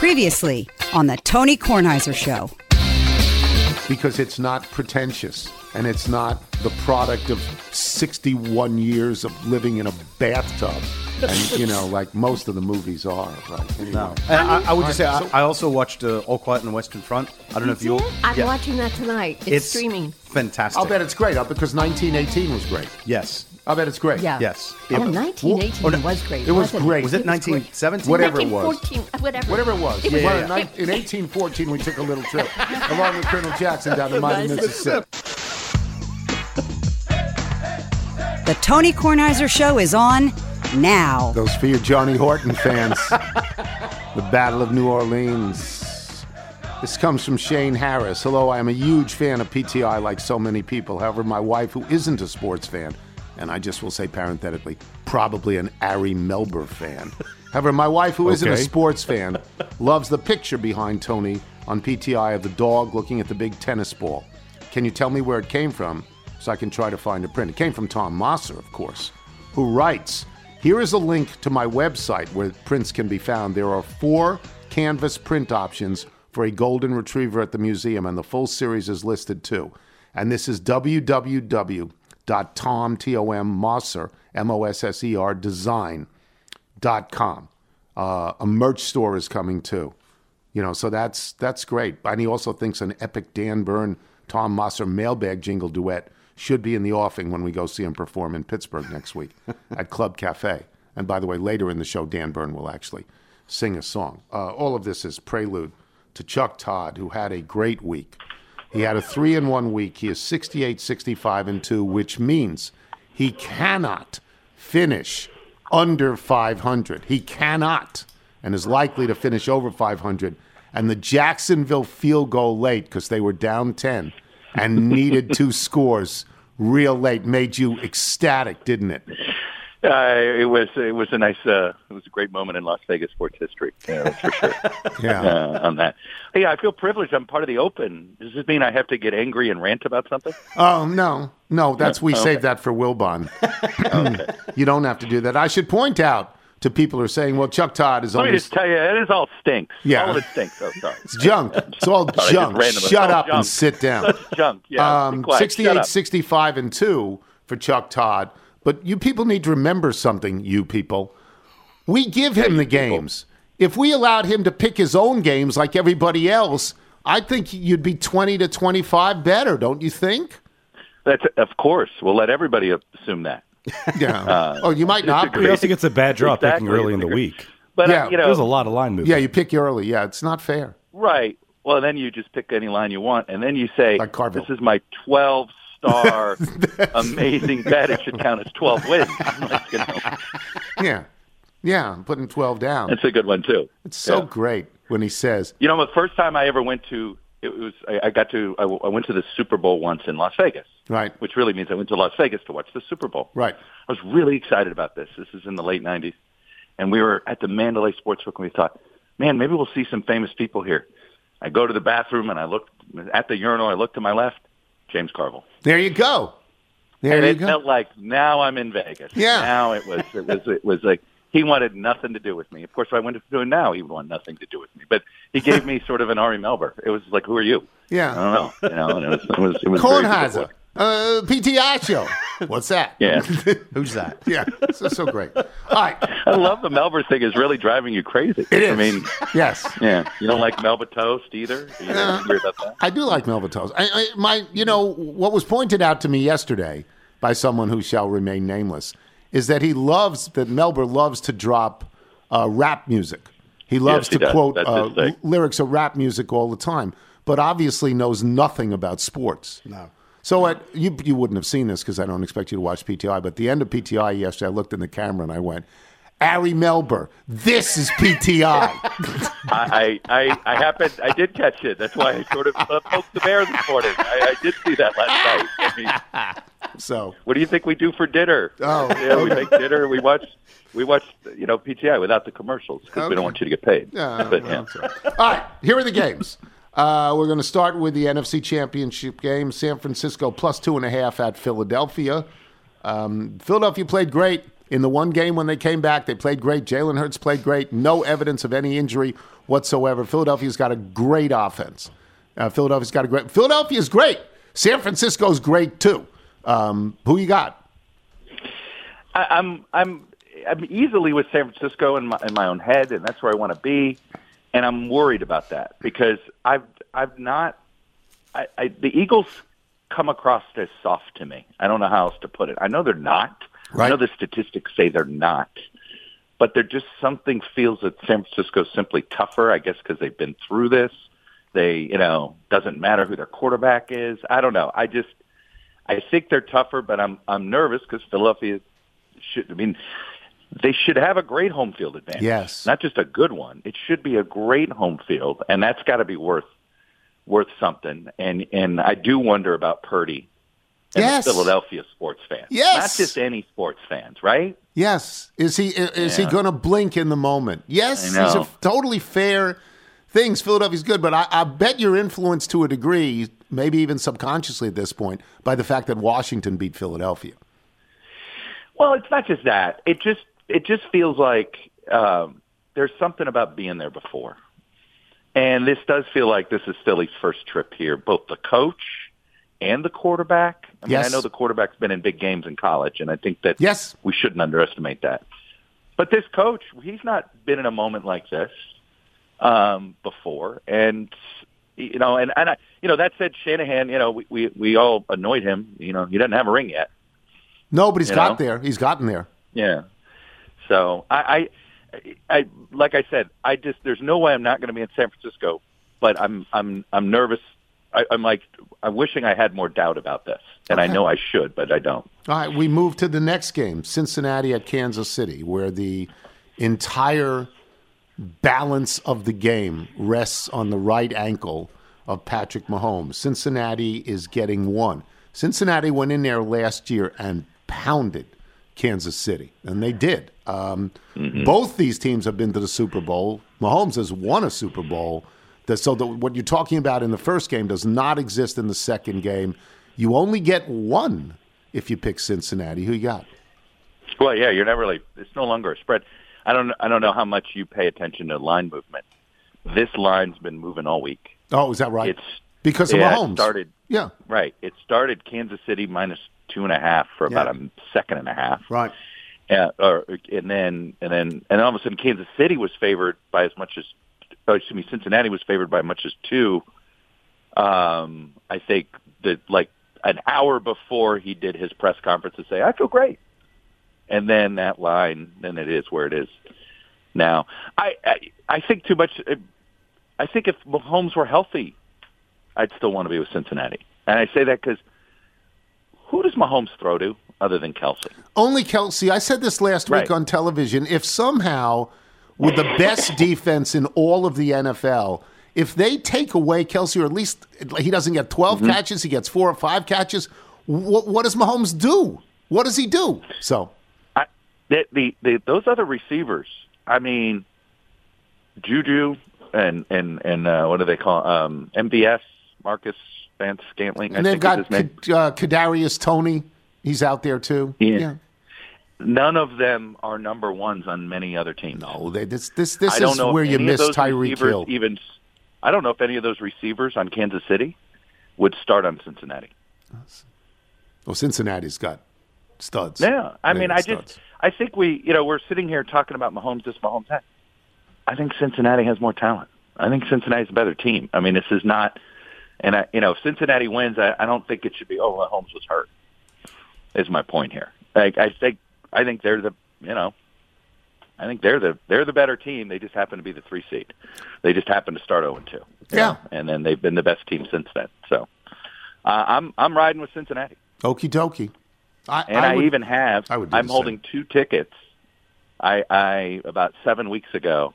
Previously on the Tony Kornheiser Show. Because it's not pretentious, and it's not the product of 61 years of living in a bathtub. And, like most of the movies are, right? Anyway. No. I would just say, I also watched All Quiet on the Western Front. I don't know if you... I'm watching that tonight. It's streaming. Fantastic. I'll bet it's great, because 1918 was great. Yes. I'll bet it's great. Yeah. Yes. 1918 was great. It was great. Was it 1917? Whatever it was. 1914, Whatever it was. It was In 1814, we took a little trip along with Colonel Jackson down to mighty Mississippi. The Tony Kornheiser Show is on now. Those for your Johnny Horton fans. The Battle of New Orleans. This comes from Shane Harris. Hello, I am a huge fan of PTI like so many people. However, my wife, who isn't a sports fan, and I just will say parenthetically, probably an Ari Melber fan. However, my wife, who isn't a sports fan, loves the picture behind Tony on PTI of the dog looking at the big tennis ball. Can you tell me where it came from so I can try to find a print? It came from Tom Mosser, of course, who writes, here is a link to my website where prints can be found. There are 4 canvas print options for a golden retriever at the museum, and the full series is listed too. And this is www.Mosser, M-O-S-S-E-R, design.com. A merch store is coming too. So that's great. And he also thinks an epic Dan Byrne, Tom Mosser mailbag jingle duet should be in the offing when we go see him perform in Pittsburgh next week at Club Cafe. And by the way, later in the show, Dan Byrne will actually sing a song. All of this is prelude to Chuck Todd, who had a great week. He had a 3-in-1 week. He is 68, 65, and 2, which means he cannot finish under 500. He cannot, and is likely to finish over 500. And the Jacksonville field goal late, because they were down 10 and needed 2 scores real late, made you ecstatic, didn't it? It was a nice, it was a great moment in Las Vegas sports history, for sure. On that. Hey, I feel privileged. I'm part of the Open. Does this mean I have to get angry and rant about something? Oh, no. We saved that for Wilbon. Okay. You don't have to do that. I should point out to people who are saying, well, Chuck Todd is Let me just tell you, it is all stinks. Yeah. All of it stinks. Oh, sorry. It's junk. It's all junk. Shut up and sit down. That's junk. Yeah. 68, 65, and 2 for Chuck Todd. But you people need to remember something, you people. We give him the games. If we allowed him to pick his own games like everybody else, I think you'd be 20 to 25 better, don't you think? Of course. We'll let everybody assume that. Yeah. You might not. I think it's a bad draw picking early in the week. But, there's a lot of line movement. Yeah, you pick early. Yeah, it's not fair. Right. Well, then you just pick any line you want, and then you say, like this is my 12-star amazing bet. It should count as 12 wins. Yeah, I'm putting 12 down. That's a good one, too. It's so great when he says... the first time I ever went to... I went to the Super Bowl once in Las Vegas. Right. Which really means I went to Las Vegas to watch the Super Bowl. Right. I was really excited about this. This is in the late 90s. And we were at the Mandalay Sportsbook, and we thought, man, maybe we'll see some famous people here. I go to the bathroom, and I looked at the urinal. I looked to my left, James Carville. There you go. It felt like now I'm in Vegas. Yeah. Now it was like he wanted nothing to do with me. Of course, if I went to do it now, he would want nothing to do with me. But he gave me sort of an Ari Melber. It was like, who are you? Yeah. I don't know. And it was Kornheiser. PTI show. What's that? Yeah. Who's that? Yeah. So great. All right. I love the Melba thing. Is really driving you crazy. It is. I mean, yes. Yeah. You don't like Melba toast either? Are you angry about that? I do like Melba toast. What was pointed out to me yesterday by someone who shall remain nameless is that Melba loves to drop rap music. He loves to quote lyrics of rap music all the time, but obviously knows nothing about sports. No. So you wouldn't have seen this because I don't expect you to watch PTI, but at the end of PTI yesterday, I looked in the camera and I went, Ari Melber, this is PTI. I did catch it. That's why I sort of poked the bear this morning. I did see that last night. So what do you think we do for dinner? Oh, we make dinner. We watch PTI without the commercials because we don't want you to get paid. All right, here are the games. We're going to start with the NFC Championship game. San Francisco plus 2.5 at Philadelphia. Philadelphia played great In the one game when they came back, they played great. Jalen Hurts played great. No evidence of any injury whatsoever. Philadelphia's got a great offense. Philadelphia's great. San Francisco's great too. Who you got? I'm easily with San Francisco in my own head, and that's where I want to be. And I'm worried about that because the Eagles come across as soft to me. I don't know how else to put it. I know they're not. Right. I know the statistics say they're not. But they're just something feels that San Francisco's simply tougher, I guess, because they've been through this. They, doesn't matter who their quarterback is. I don't know. I think they're tougher, but I'm nervous because Philadelphia they should have a great home field advantage. Yes. Not just a good one. It should be a great home field, and that's got to be worth something. And I do wonder about Purdy and the Philadelphia sports fans. Yes. Not just any sports fans, right? Yes. Is he going to blink in the moment? Yes. These are totally fair things. Philadelphia's good, but I bet you're influenced to a degree, maybe even subconsciously at this point, by the fact that Washington beat Philadelphia. Well, it's not just that. It just feels like there's something about being there before. And this does feel like this is Philly's first trip here, both the coach and the quarterback. I mean, I know the quarterback's been in big games in college, and I think that we shouldn't underestimate that. But this coach, he's not been in a moment like this before. And, that said, Shanahan, we all annoyed him. He doesn't have a ring yet. No, but he's got there. He's gotten there. Yeah. So I like I said, there's no way I'm not going to be in San Francisco, but I'm nervous. I'm wishing I had more doubt about this, and I know I should, but I don't. All right, we move to the next game, Cincinnati at Kansas City, where the entire balance of the game rests on the right ankle of Patrick Mahomes. Cincinnati is getting one. Cincinnati went in there last year and pounded Kansas City, and they did. Both these teams have been to the Super Bowl. Mahomes has won a Super Bowl. What you're talking about in the first game does not exist in the second game. You only get one if you pick Cincinnati. Who you got? Well, yeah, you're never it's no longer a spread. I don't know how much you pay attention to line movement. This line's been moving all week. Oh, is that right? It's because of Mahomes. Right. It started Kansas City minus 2.5 for about a second and a half. Right. And then all of a sudden Kansas City was favored by as much as Cincinnati was favored by as much as 2. I think that an hour before he did his press conference to say, I feel great. And then that line, then it is where it is now. I think too much. I think if Mahomes were healthy, I'd still want to be with Cincinnati. And I say that because who does Mahomes throw to other than Kelsey? Only Kelsey. I said this last week on television. If somehow, with the best defense in all of the NFL, if they take away Kelsey, or at least he doesn't get 12 catches, he gets 4 or 5 catches, what does Mahomes do? What does he do? So, those other receivers, I mean, Juju and what do they call MVS, Marcus Vance Scantling? And they've got Kadarius Toney. He's out there too. Yeah. None of them are number ones on many other teams. No, this is where you miss Tyreek Hill. I don't know if any of those receivers on Kansas City would start on Cincinnati. Well, Cincinnati's got studs. Yeah, I think we're sitting here talking about Mahomes, this Mahomes that. I think Cincinnati has more talent. I think Cincinnati's a better team. I mean, this is not, and if Cincinnati wins, I don't think it should be. Oh, Mahomes was hurt. Is my point here. I think they're the they're the better team. They just happen to be the 3 seed. They just happen to start 0-2. Yeah, and then they've been the best team since then. So I'm riding with Cincinnati. Okie dokie. I'm holding 2 tickets. I about 7 weeks ago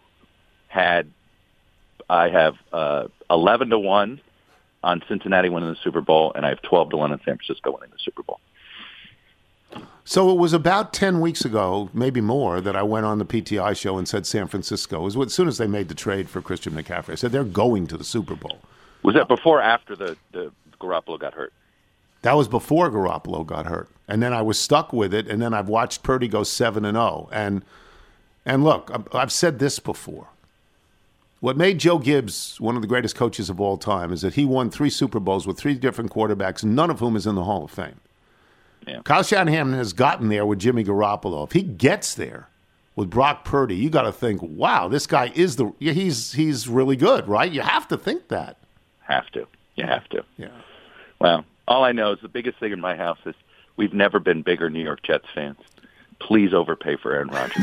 I have 11-1 on Cincinnati winning the Super Bowl, and I have 12-1 on San Francisco winning the Super Bowl. So it was about 10 weeks ago, maybe more, that I went on the PTI show and said San Francisco. It was as soon as they made the trade for Christian McCaffrey. I said they're going to the Super Bowl. Was that before or after the Garoppolo got hurt? That was before Garoppolo got hurt. And then I was stuck with it, and then I've watched Purdy go 7-0. And look, I've said this before. What made Joe Gibbs one of the greatest coaches of all time is that he won 3 Super Bowls with 3 different quarterbacks, none of whom is in the Hall of Fame. Yeah. Kyle Shanahan has gotten there with Jimmy Garoppolo. If he gets there with Brock Purdy, you got to think, wow, this guy is he's really good, right? You have to think that. You have to. Yeah. Well, all I know is the biggest thing in my house is we've never been bigger New York Jets fans. Please overpay for Aaron Rodgers.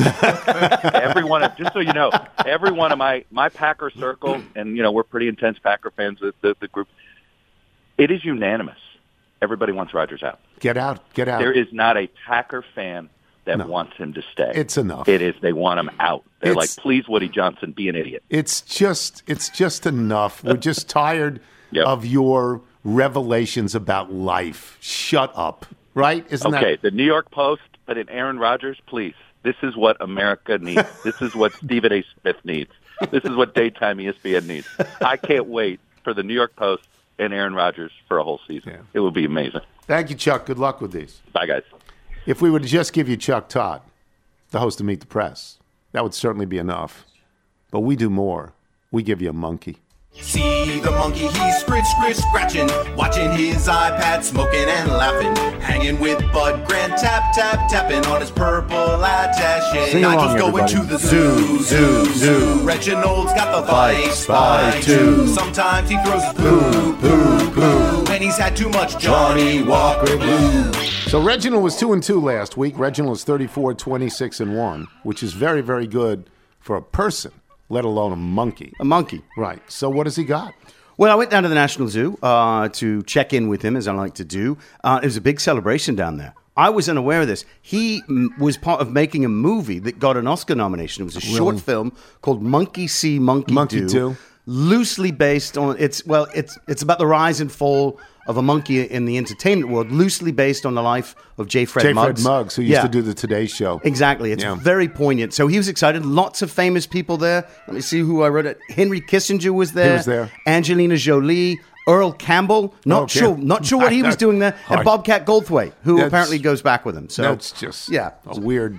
Just so you know, every one of my Packer circle, and we're pretty intense Packer fans, the group, it is unanimous. Everybody wants Rodgers out. Get out. There is not a Packer fan that wants him to stay. It's enough. It is. They want him out. They're like, please, Woody Johnson, be an idiot. It's just enough. We're just tired of your revelations about life. Shut up. Right? Isn't okay, the New York Post put in Aaron Rodgers, please. This is what America needs. This is what Stephen A. Smith needs. This is what daytime ESPN needs. I can't wait for the New York Post and Aaron Rodgers for a whole season. Yeah. It will be amazing. Thank you, Chuck. Good luck with these. Bye, guys. If we were to just give you Chuck Todd, the host of Meet the Press, that would certainly be enough. But we do more. We give you a monkey. See the monkey, he's scratching, watching his iPad, smoking and laughing, hanging with Bud Grant, tapping on his purple attache. Sing along, Nigel's going to the zoo. Reginald's got the spy too. Sometimes he throws his poo, when he's had too much Johnny Walker Blue. So Reginald was 2-2 last week. Reginald was 34-26-1, which is very, very good for a person, let alone a monkey. A monkey. Right. So what has he got? Well, I went down to the National Zoo to check in with him, as I like to do. It was a big celebration down there. I was unaware of this. He was part of making a movie that got an Oscar nomination. It was a short film called Monkey See, Monkey Do. Loosely based on, it's about the rise and fall of a monkey in the entertainment world, loosely based on the life of J. Fred Muggs. Who used to do the Today Show. Exactly. It's very poignant. So he was excited. Lots of famous people there. Let me see who I wrote it. Henry Kissinger was there. He was there. Angelina Jolie. Earl Campbell. Not sure what he was doing there. And Bobcat Goldthwait, who apparently goes back with him. So that's just a weird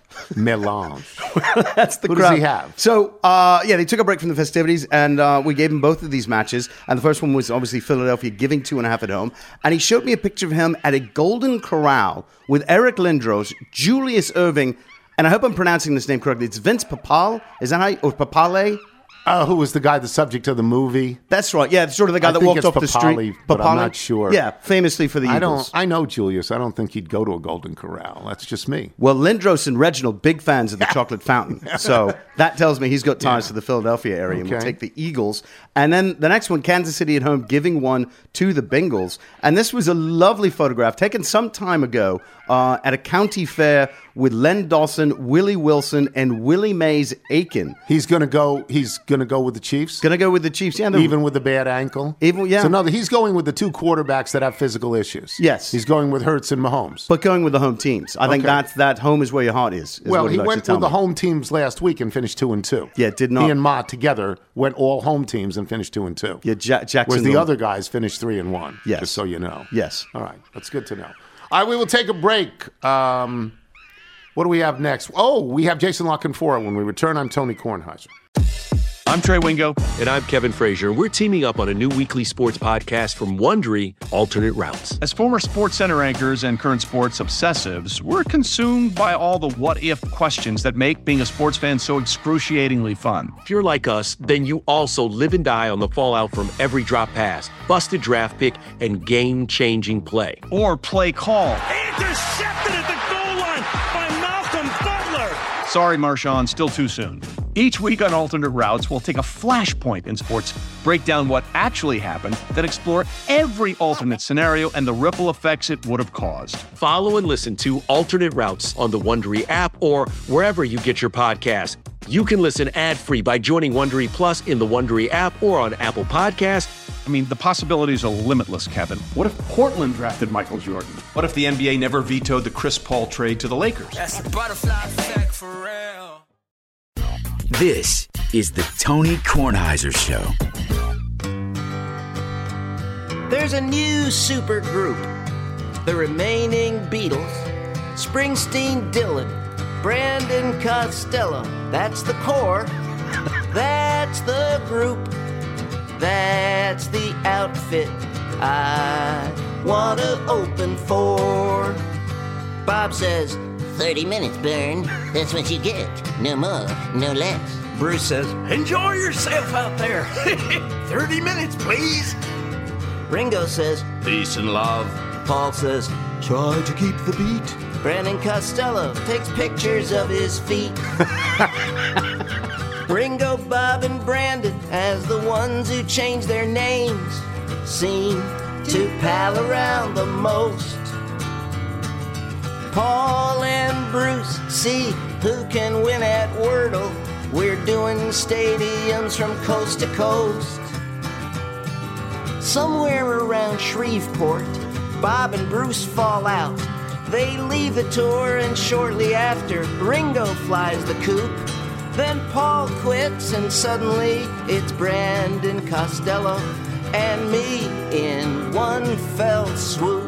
melange. That's the Who crowd. Does he have? So, they took a break from the festivities, and we gave him both of these matches. And the first one was obviously Philadelphia giving 2.5 at home. And he showed me a picture of him at a Golden Corral with Eric Lindros, Julius Erving, and I hope I'm pronouncing this name correctly. It's Vince Papale. Is that how or Papale? Who was the subject of the movie? That's right. Yeah, sort of the guy that walked off the street. But I'm not sure. Yeah, famously for the Eagles. I know Julius. I don't think he'd go to a Golden Corral. That's just me. Well, Lindros and Reginald, big fans of the chocolate fountain. So that tells me he's got ties to the Philadelphia area and will take the Eagles. And then the next one, Kansas City at home, giving one to the Bengals. And this was a lovely photograph taken some time ago at a county fair with Len Dawson, Willie Wilson, and Willie Mays Aiken. He's going to go with the Chiefs? Going to go with the Chiefs, yeah. Even with the bad ankle? So no, he's going with the 2 quarterbacks that have physical issues. Yes. He's going with Hurts and Mahomes. But going with the home teams. I think that home is where your heart is well, he went with the home teams last week and finished 2-2. Yeah, did not. He and Ma together went all home teams and finished 2-2. Yeah, Jackson. Whereas the other guys finished 3-1. Yes. Just so you know. Yes. All right. That's good to know. All right, we will take a break. What do we have next? Oh, we have Jason La Canfora. When we return, I'm Tony Kornheiser. I'm Trey Wingo. And I'm Kevin Frazier. We're teaming up on a new weekly sports podcast from Wondery, Alternate Routes. As former SportsCenter anchors and current sports obsessives, we're consumed by all the what-if questions that make being a sports fan so excruciatingly fun. If you're like us, then you also live and die on the fallout from every drop pass, busted draft pick, and game-changing play. Or play call. Intercepted at the goal line by Malcolm Butler. Sorry, Marshawn, still too soon. Each week on Alternate Routes, we'll take a flashpoint in sports, break down what actually happened, then explore every alternate scenario and the ripple effects it would have caused. Follow and listen to Alternate Routes on the Wondery app or wherever you get your podcasts. You can listen ad-free by joining Wondery Plus in the Wondery app or on Apple Podcasts. I mean, the possibilities are limitless, Kevin. What if Portland drafted Michael Jordan? What if the NBA never vetoed the Chris Paul trade to the Lakers? That's the butterfly effect for real. This is the Tony Kornheiser Show. There's a new super group The remaining Beatles, Springsteen, Dylan, Brandon Costello. That's the core. That's the group. That's the outfit I want to open for. Bob says, 30 minutes, Bern. That's what you get. No more, no less. Bruce says, enjoy yourself out there. 30 minutes, please. Ringo says, peace and love. Paul says, try to keep the beat. Brandon Costello takes pictures of his feet. Ringo, Bob, and Brandon, as the ones who change their names, seem to pal around the most. Paul and Bruce see who can win at Wordle. We're doing stadiums from coast to coast. Somewhere around Shreveport, Bob and Bruce fall out. They leave the tour, and shortly after, Ringo flies the coop. Then Paul quits, and suddenly it's Brandon Costello and me in one fell swoop.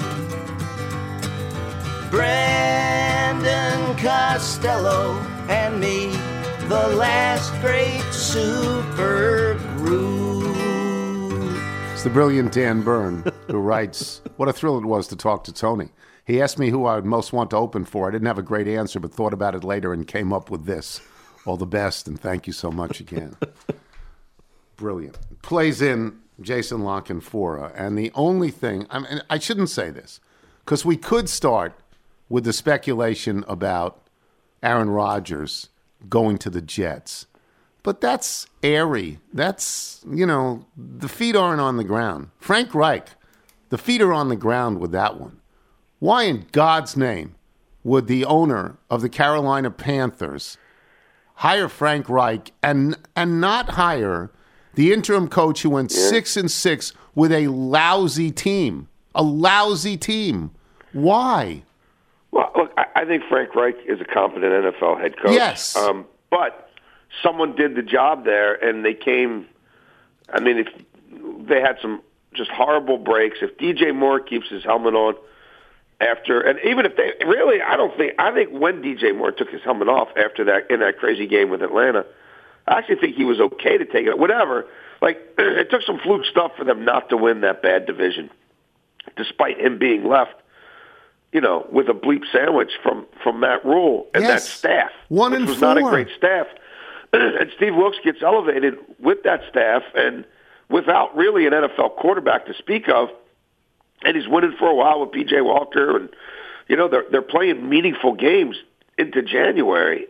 Brandon Costello and me, the last great super group. It's the brilliant Dan Byrne who writes, what a thrill it was to talk to Tony. He asked me who I would most want to open for. I didn't have a great answer, but thought about it later and came up with this. All the best, and thank you so much again. Brilliant. Plays in Jason La Canfora, and the only thing, I shouldn't say this, because we could start with the speculation about Aaron Rodgers going to the Jets. But that's airy. That's, the feet aren't on the ground. Frank Reich, the feet are on the ground with that one. Why in God's name would the owner of the Carolina Panthers hire Frank Reich and not hire the interim coach who went 6-6 with a lousy team? A lousy team. Why? Well, look, I think Frank Reich is a competent NFL head coach. Yes. But someone did the job there, and they came. If they had some just horrible breaks. If DJ Moore keeps his helmet on after, and even if they really, I think when DJ Moore took his helmet off after that in that crazy game with Atlanta, I actually think he was okay to take it. Whatever. Like, it took some fluke stuff for them not to win that bad division, despite him being left, with a bleep sandwich from Matt Rule and that staff, which was not a great staff. And Steve Wilkes gets elevated with that staff and without really an NFL quarterback to speak of, and he's winning for a while with P.J. Walker, and they're playing meaningful games into January.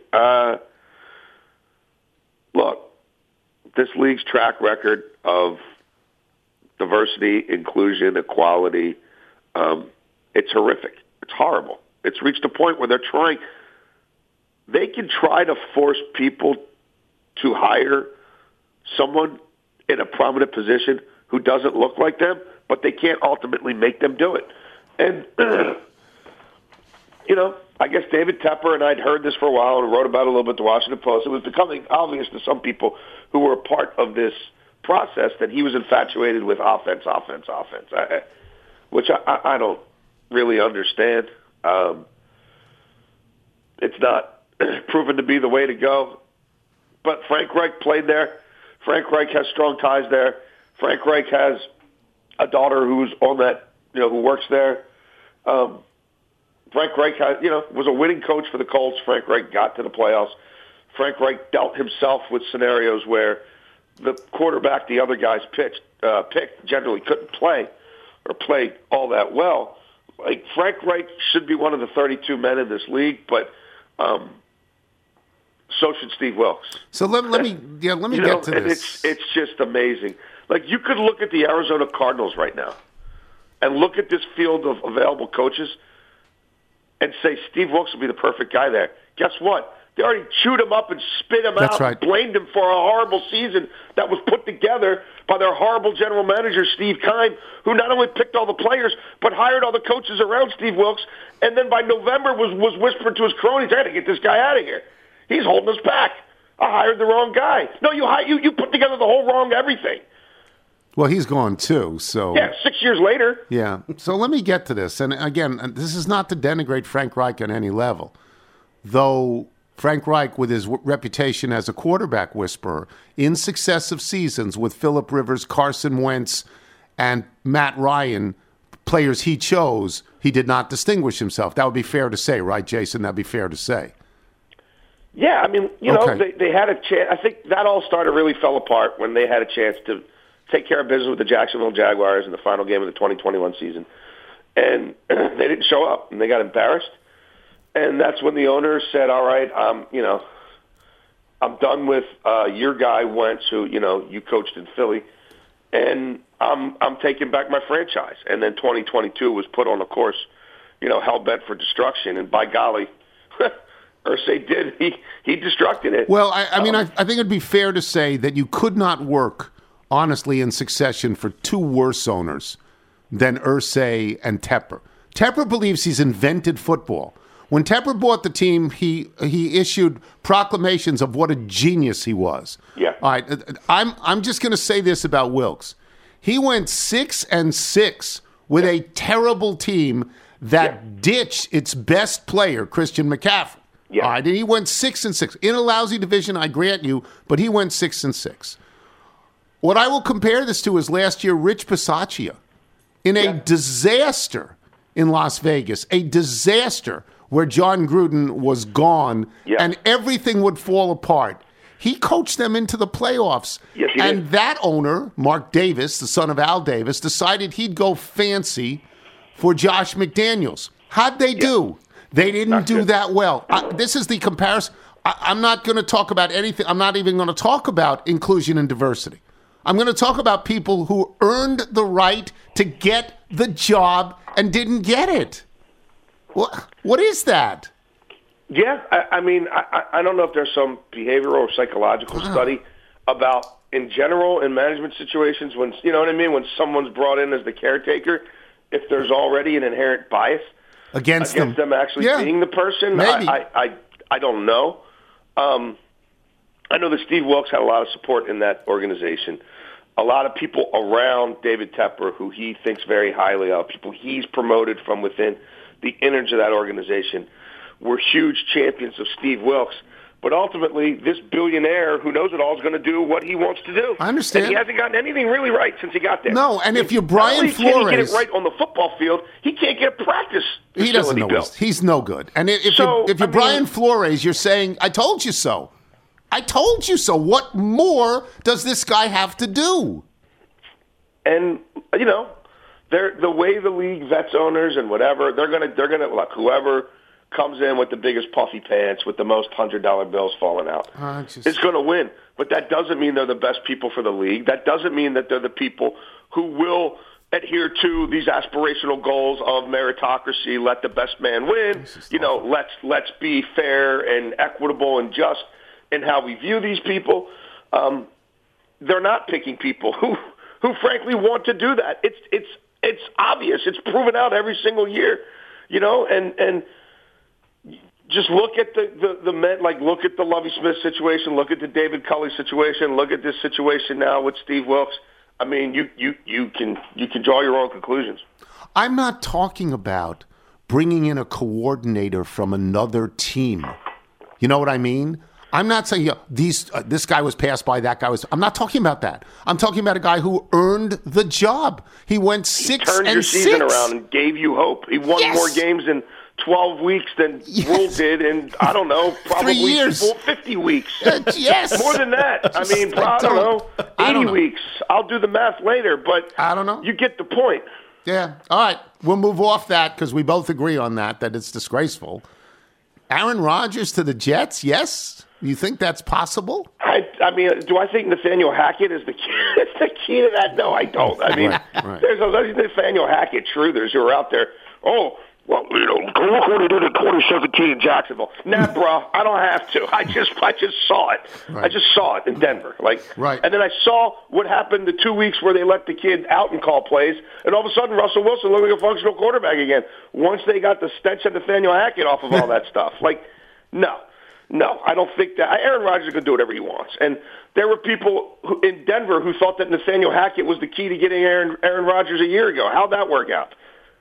Look, this league's track record of diversity, inclusion, equality, it's horrific. It's horrible. It's reached a point where they can try to force people to hire someone in a prominent position who doesn't look like them, but they can't ultimately make them do it. And, I guess David Tepper, and I'd heard this for a while and wrote about it a little bit at the Washington Post. It was becoming obvious to some people who were a part of this process that he was infatuated with offense, which I don't really understand. It's not proven to be the way to go. But Frank Reich played there. Frank Reich has strong ties there. Frank Reich has a daughter who's on that, who works there. Frank Reich was a winning coach for the Colts. Frank Reich got to the playoffs. Frank Reich dealt himself with scenarios where the quarterback the other guys picked generally couldn't play or play all that well. Like, Frank Reich should be one of the 32 men in this league, but so should Steve Wilkes. So let me get to this. It's just amazing. Like, you could look at the Arizona Cardinals right now and look at this field of available coaches and say Steve Wilkes would be the perfect guy there. Guess what? They already chewed him up and spit him out, right. Blamed him for a horrible season that was put together by their horrible general manager, Steve Keim, who not only picked all the players, but hired all the coaches around Steve Wilkes, and then by November was whispering to his cronies, I got to get this guy out of here. He's holding us back. I hired the wrong guy. No, you put together the whole wrong everything. Well, he's gone too. So yeah, 6 years later. Yeah. So let me get to this. And again, this is not to denigrate Frank Reich on any level, though. Frank Reich, with his reputation as a quarterback whisperer, in successive seasons with Phillip Rivers, Carson Wentz, and Matt Ryan, players he chose, he did not distinguish himself. That would be fair to say, right, Jason? That would be fair to say. Yeah, I mean, you know, they had a chance. I think that all really fell apart when they had a chance to take care of business with the Jacksonville Jaguars in the final game of the 2021 season. And they didn't show up, and they got embarrassed. And that's when the owner said, all right, I'm done with your guy, Wentz, who, you coached in Philly, and I'm taking back my franchise. And then 2022 was put on a course, hell-bent for destruction. And by golly, Irsay did. He destructed it. Well, I mean, I think it'd be fair to say that you could not work, honestly, in succession for two worse owners than Irsay and Tepper. Tepper believes he's invented football. When Tepper bought the team, he issued proclamations of what a genius he was. Yeah. All right. I'm just going to say this about Wilks. He went 6-6 with a terrible team that ditched its best player, Christian McCaffrey. Yeah. All right. And he went 6-6 in a lousy division, I grant you, but he went 6-6. What I will compare this to is last year, Rich Bisaccia in a disaster in Las Vegas, a disaster where John Gruden was gone and everything would fall apart. He coached them into the playoffs. Yes, he and did. that owner, Mark Davis, the son of Al Davis, decided he'd go fancy for Josh McDaniels. How'd they do? They didn't do that well. This is the comparison. I'm not going to talk about anything. I'm not even going to talk about inclusion and diversity. I'm going to talk about people who earned the right to get the job and didn't get it. What is that? Yeah, I mean, I don't know if there's some behavioral or psychological study about, in general, in management situations, when, you know what I mean, when someone's brought in as the caretaker, if there's already an inherent bias against them actually being the person. Maybe. I don't know. I know that Steve Wilks had a lot of support in that organization. A lot of people around David Tepper, who he thinks very highly of, people he's promoted from within the innards of that organization, were huge champions of Steve Wilks. But ultimately, this billionaire who knows it all is going to do what he wants to do. I understand. And he hasn't gotten anything really right since he got there. No, and if you're Brian Flores... Not only can't he get it right on the football field, he can't get practice He doesn't know. He's no good. And if you're Brian Flores, you're saying, I told you so. I told you so. What more does this guy have to do? And, they're the way the league vets owners and whatever, they're gonna look, whoever comes in with the biggest puffy pants with the most $100 bills falling out is going to win. But that doesn't mean they're the best people for the league. That doesn't mean that they're the people who will adhere to these aspirational goals of meritocracy, let the best man win. Let's be fair and equitable and just in how we view these people. They're not picking people who frankly want to do that. It's obvious. It's proven out every single year, and just look at the men, like look at the Lovie Smith situation, look at the David Culley situation, look at this situation now with Steve Wilks. I mean, you can draw your own conclusions. I'm not talking about bringing in a coordinator from another team. You know what I mean? I'm not saying this guy was passed by, that guy was. I'm not talking about that. I'm talking about a guy who earned the job. He went 6-6. He turned your season around and gave you hope. He won more games in 12 weeks than Rule did in, I don't know, probably 3 years. 50 weeks. Yes. More than that. I mean, I don't know, 80 weeks. I'll do the math later, but I don't know. You get the point. Yeah. All right. We'll move off that because we both agree on that it's disgraceful. Aaron Rodgers to the Jets, yes? You think that's possible? I mean, do I think Nathaniel Hackett is the key to that? No, I don't. I mean, there's those Nathaniel Hackett truthers who are out there. Oh, well, look what he did in 2017 in Jacksonville. Nah, bro, I don't have to. I just saw it. Right. I just saw it in Denver. Right. And then I saw what happened the 2 weeks where they let the kid out and call plays, and all of a sudden Russell Wilson looked like a functional quarterback again. Once they got the stench of Nathaniel Hackett off of all that stuff. No. No, I don't think that. Aaron Rodgers is going to do whatever he wants. And there were people in Denver who thought that Nathaniel Hackett was the key to getting Aaron Rodgers a year ago. How'd that work out?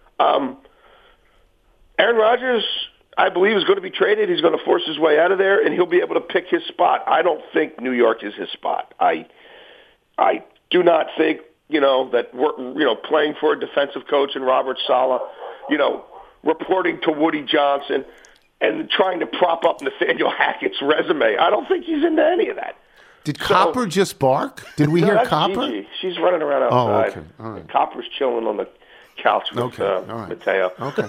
Aaron Rodgers, I believe, is going to be traded. He's going to force his way out of there, and he'll be able to pick his spot. I don't think New York is his spot. I do not think, that we're, playing for a defensive coach in Robert Saleh, reporting to Woody Johnson and trying to prop up Nathaniel Hackett's resume. I don't think he's into any of that. Did Copper just bark? Did we hear that's Copper? Gigi. She's running around outside. Oh, okay. All right. Copper's chilling on the couch with Mateo. Okay.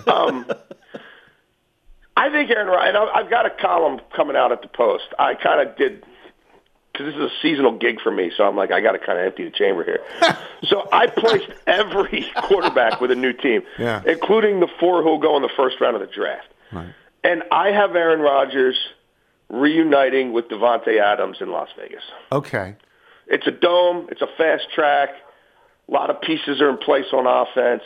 I think Aaron Rodgers, I've got a column coming out at the Post. I kind of did, because this is a seasonal gig for me, so I'm like, I got to kind of empty the chamber here. So I placed every quarterback with a new team, including the 4 who will go in the first round of the draft. Right. And I have Aaron Rodgers reuniting with Devontae Adams in Las Vegas. Okay. It's a dome. It's a fast track. A lot of pieces are in place on offense.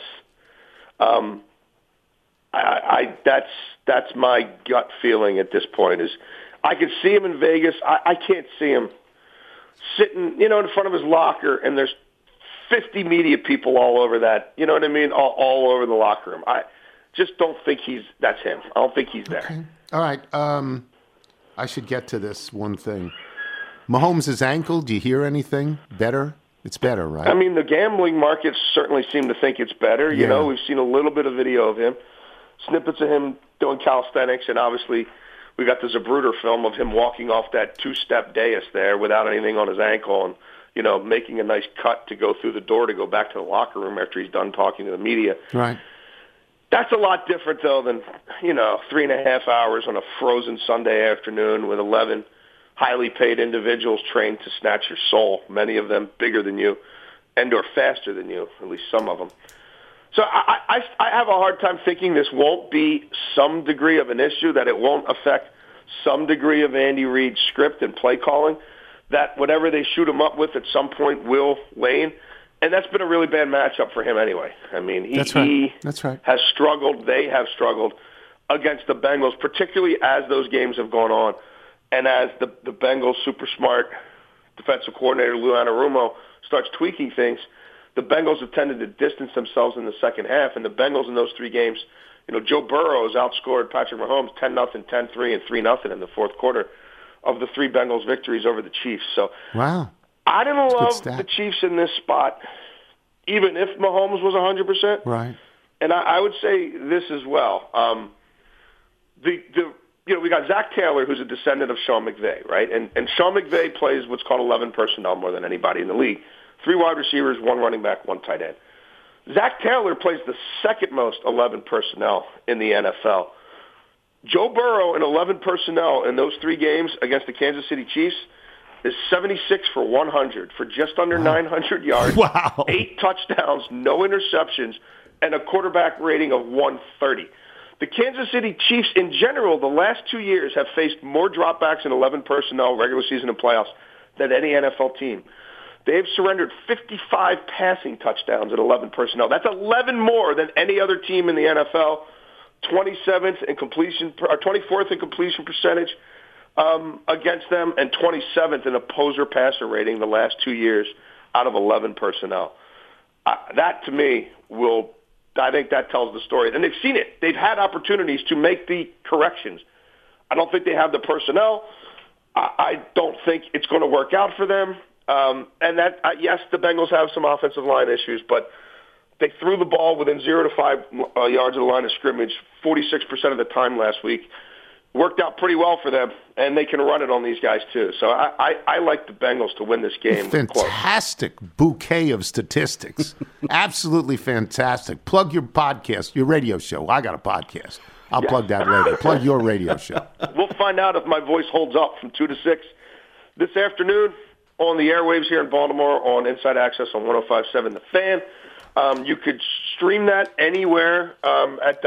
That's my gut feeling at this point. Is I could see him in Vegas. I can't see him sitting, in front of his locker, and there's 50 media people all over that. You know what I mean? All over the locker room. I just don't think that's him. I don't think he's there. Okay. All right. I should get to this one thing. Mahomes' ankle, do you hear anything better? It's better, right? I mean, the gambling markets certainly seem to think it's better. Yeah. We've seen a little bit of video of him, snippets of him doing calisthenics, and obviously we got the Zapruder film of him walking off that 2-step dais there without anything on his ankle and, making a nice cut to go through the door to go back to the locker room after he's done talking to the media. Right. That's a lot different, though, than, 3.5 hours on a frozen Sunday afternoon with 11 highly paid individuals trained to snatch your soul, many of them bigger than you and or faster than you, at least some of them. So I have a hard time thinking this won't be some degree of an issue, that it won't affect some degree of Andy Reid's script and play calling, that whatever they shoot him up with at some point will wane. And that's been a really bad matchup for him anyway. I mean, he has struggled. They have struggled against the Bengals, particularly as those games have gone on. And as the Bengals' super smart defensive coordinator, Lou Anarumo, starts tweaking things, the Bengals have tended to distance themselves in the second half. And the Bengals in those 3 games, Joe Burrow has outscored Patrick Mahomes 10-0, 10-3, and 3-0 in the fourth quarter of the 3 Bengals victories over the Chiefs. So wow. I didn't love the Chiefs in this spot, even if Mahomes was 100%. Right. And I would say this as well. We got Zach Taylor, who's a descendant of Sean McVay, right? And Sean McVay plays what's called 11 personnel more than anybody in the league. 3 wide receivers, 1 running back, 1 tight end. Zach Taylor plays the second most 11 personnel in the NFL. Joe Burrow in 11 personnel in those 3 games against the Kansas City Chiefs is 76 for 100 for just under 900 yards, 8 touchdowns, no interceptions, and a quarterback rating of 130. The Kansas City Chiefs, in general, the last 2 years have faced more dropbacks in 11 personnel, regular season and playoffs, than any NFL team. They've surrendered 55 passing touchdowns at 11 personnel. That's 11 more than any other team in the NFL. 24th in completion percentage against them, and 27th in opposer passer rating the last 2 years out of 11 personnel. That, to me, I think that tells the story. And they've seen it. They've had opportunities to make the corrections. I don't think they have the personnel. I don't think it's going to work out for them. Yes, the Bengals have some offensive line issues, but they threw the ball within 0 to 5 yards of the line of scrimmage 46% of the time last week. Worked out pretty well for them, and they can run it on these guys too. So I like the Bengals to win this game. Fantastic bouquet of statistics. Absolutely fantastic. Plug your podcast, your radio show. I got a podcast. I'll plug that later. Plug your radio show. We'll find out if my voice holds up from 2 to 6 this afternoon on the airwaves here in Baltimore on Inside Access on 105.7 The Fan. You could stream that anywhere at